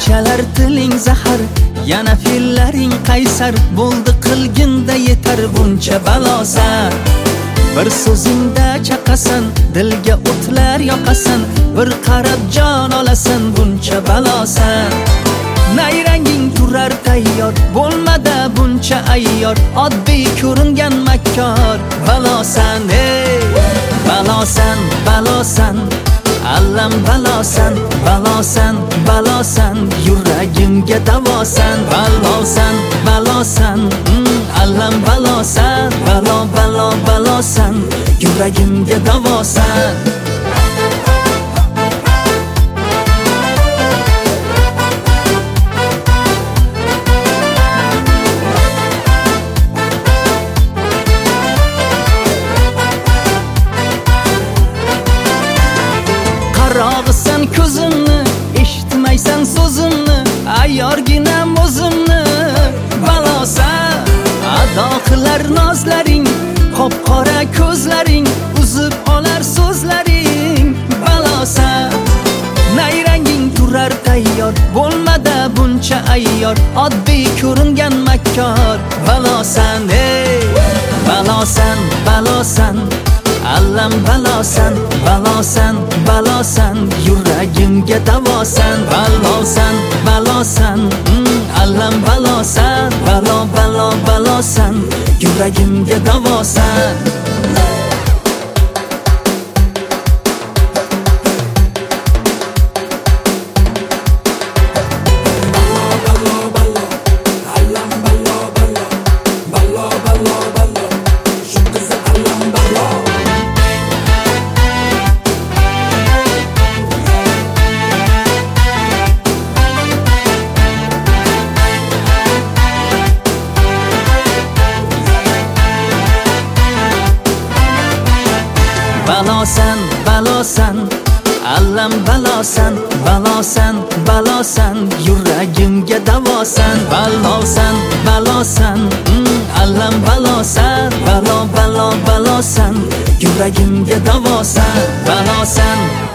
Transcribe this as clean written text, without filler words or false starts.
Shunchalar tiling zahar, yana fe'llaring qaysar, bo'ldi qilginda yetar buncha balosan. Bir so'zingda chaqasan, dilga o'tlar yoqasan, bir qarab jon olasan buncha balosan. Nayranging turar tayyor, bo'lmada buncha ayyor, oddiy ko'ringan makkor balosan. Ey balosan, balosan, allam balosan, balosan, balosan, yuragimga davosan. Balosan, balosan, allam balosan, balo balo balosan, yuragimga davosan. Qarog'isan ko'zimni, eshitmaysan so'zimni, ayyorginam o'zimni balosan. Ado qilar nozlaring, qop-qora ko'zlaring, uzib olar so'zlaring balosan. Nayranging turar tayyor, bo'lmada buncha ayyor, oddiy ko'ringan makkor balosan. Ey balosan, balosan, allam balosan, balosan, balosan, yuragimga davosan. Balosan, balosan, allam balosan, balo balo balosan, yuragimga davosan. Balosan, balosan, allam balosan, balosan, balosan, yuragimga davosan. Balosan, balosan, allam balosan, balo balo balosan, yuragimga davosan. Balosan.